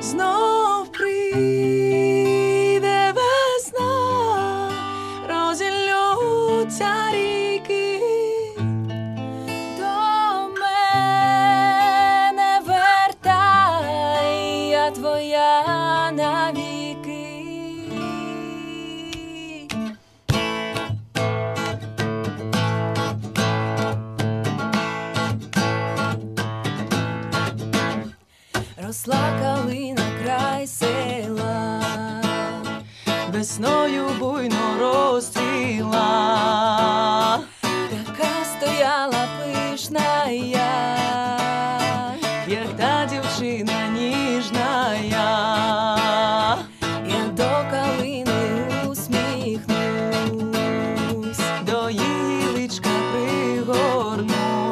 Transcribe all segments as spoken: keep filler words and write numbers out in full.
знов прийде весна, розіллються ріки, до мене вертай, я твоя навіки. Росла калина край села, весною буйно розцвіла, така стояла пишна я, як та дівчина ніжна я. Я до калини усміхнусь, до її личка пригорнусь,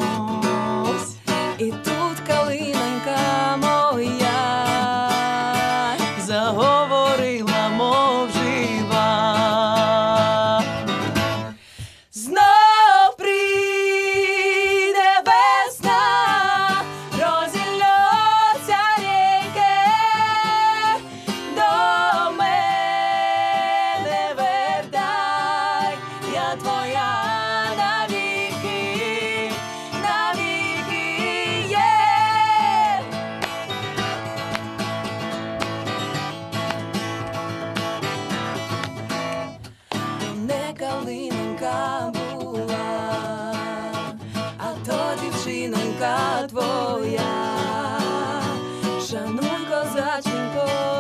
і тут калинонька моя заговорила, мов жива. Знов прийде весна, розіллються ріки, до мене вертай, я твоя навіки, навіки є. Не калинонька була, а то дівчинонька твоя. Шануй, козаченько,